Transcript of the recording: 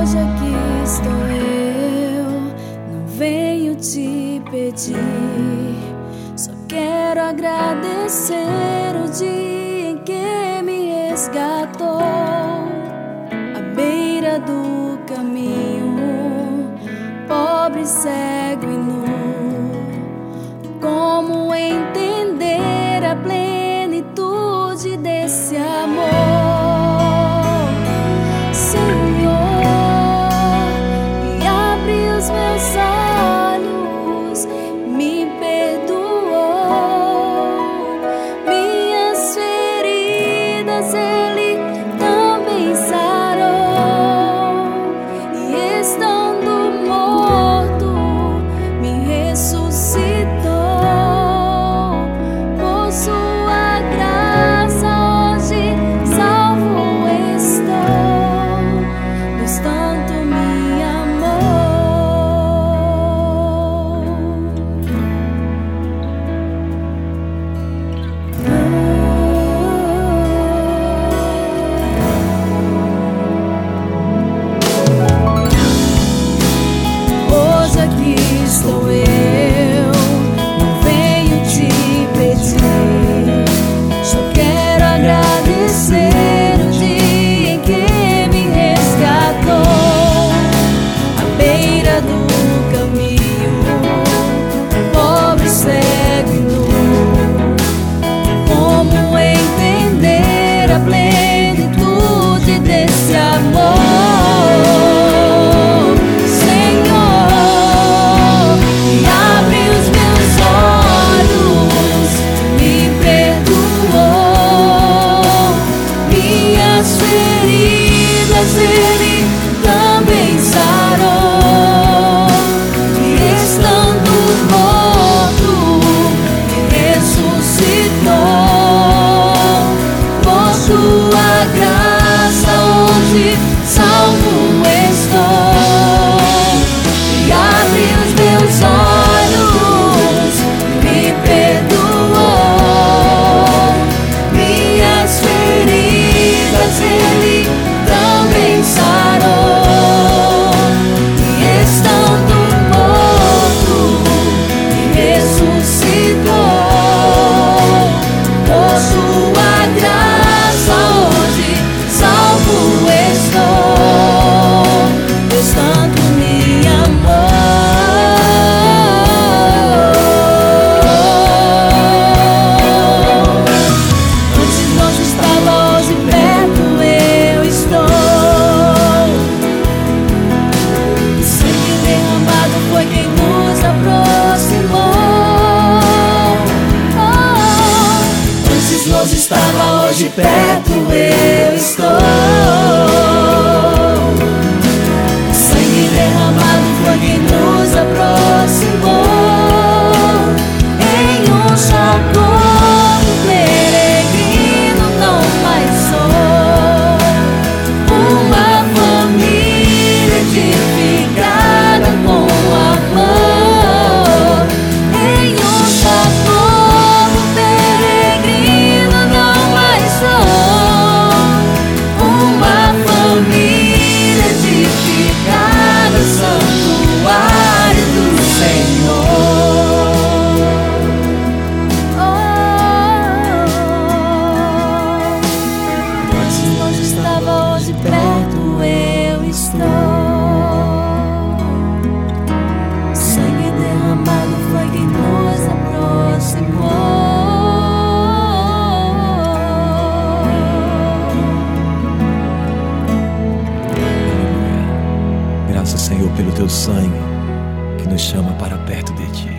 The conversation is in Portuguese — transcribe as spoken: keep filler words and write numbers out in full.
Hoje aqui estou eu, não venho te pedir, só quero agradecer o dia em que me resgatou. À beira do caminho, pobre, cego e nu, como entender a plenitude desse amor? Sou eu, não venho te pedir, só quero agradecer o dia em que me resgatou. À beira do caminho, pobre, cego e nu, como entender a plenitude desse amor? Ele também sarou, e estando morto, me ressuscitou. Por sua graça hoje salvo estou, e abre os meus olhos, me perdoou. Minhas feridas Ele também sarou, e estando morto, me ressuscitou. Por sua graça hoje salvo estou, Deus tanto me amou. Antes não estava, hoje perto eu estou. Foi quem nos aproximou. Oh, antes longe estava, hoje perto eu estou. Sangue derramado foi quem nos aproximou. Em um só corpo peregrino não mais sou, uma família edificada com perto eu estou. Sangue derramado foi quem nos aproximou. Graças, Senhor, pelo teu sangue que nos chama para perto de ti.